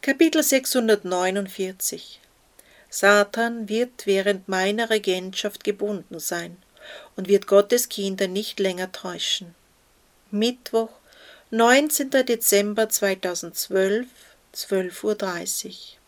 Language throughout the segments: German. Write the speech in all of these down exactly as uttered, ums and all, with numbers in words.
Kapitel sechshundertneunundvierzig. Satan wird während meiner Regentschaft gebunden sein und wird Gottes Kinder nicht länger täuschen. Mittwoch, neunzehnter Dezember zweitausendzwölf, zwölf Uhr dreißig.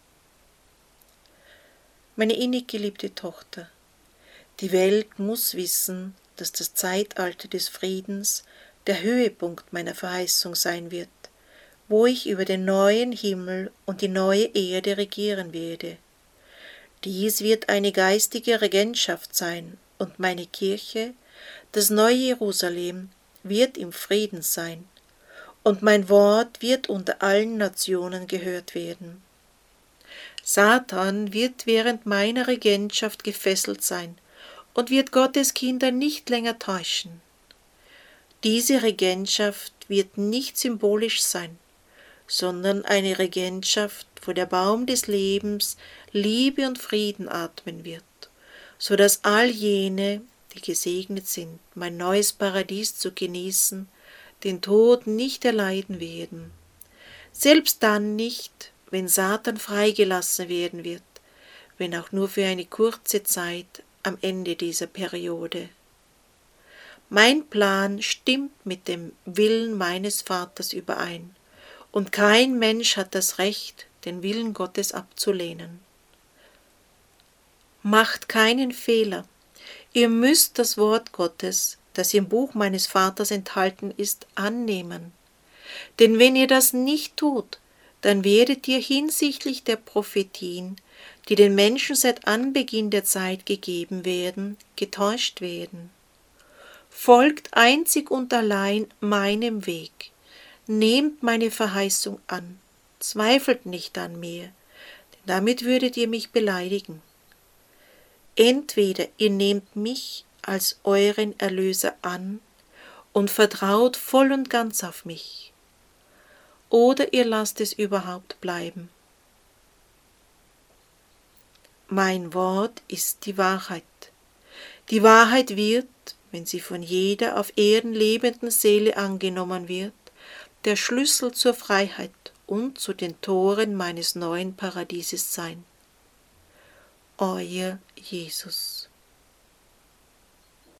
Meine innig geliebte Tochter, die Welt muss wissen, dass das Zeitalter des Friedens der Höhepunkt meiner Verheißung sein wird, wo ich über den neuen Himmel und die neue Erde regieren werde. Dies wird eine geistige Regentschaft sein, und meine Kirche, das neue Jerusalem, wird im Frieden sein, und mein Wort wird unter allen Nationen gehört werden. Satan wird während meiner Regentschaft gefesselt sein und wird Gottes Kinder nicht länger täuschen. Diese Regentschaft wird nicht symbolisch sein, sondern eine Regentschaft, wo der Baum des Lebens Liebe und Frieden atmen wird, so dass all jene, die gesegnet sind, mein neues Paradies zu genießen, den Tod nicht erleiden werden. Selbst dann nicht, wenn Satan freigelassen werden wird, wenn auch nur für eine kurze Zeit am Ende dieser Periode. Mein Plan stimmt mit dem Willen meines Vaters überein, und kein Mensch hat das Recht, den Willen Gottes abzulehnen. Macht keinen Fehler. Ihr müsst das Wort Gottes, das im Buch meines Vaters enthalten ist, annehmen. Denn wenn ihr das nicht tut, dann werdet ihr hinsichtlich der Prophetien, die den Menschen seit Anbeginn der Zeit gegeben werden, getäuscht werden. Folgt einzig und allein meinem Weg. Nehmt meine Verheißung an, zweifelt nicht an mir, denn damit würdet ihr mich beleidigen. Entweder ihr nehmt mich als euren Erlöser an und vertraut voll und ganz auf mich, oder ihr lasst es überhaupt bleiben. Mein Wort ist die Wahrheit. Die Wahrheit wird, wenn sie von jeder auf Erden lebenden Seele angenommen wird, der Schlüssel zur Freiheit und zu den Toren meines neuen Paradieses sein. Euer Jesus.